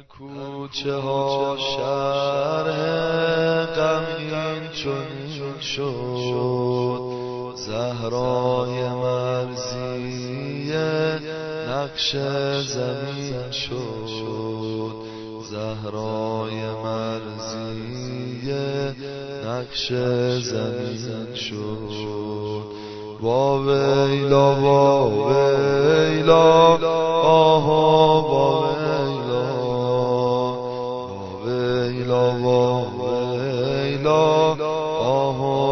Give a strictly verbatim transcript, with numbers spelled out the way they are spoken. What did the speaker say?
کوچه ها شرح غمگین چنین شد، زهرای مرزی نقش زمین شد، زهرای مرزی نقش زمین شد. وا ویلا وا ویلا آها وا ویلا، وا ویلا وا ویلا آها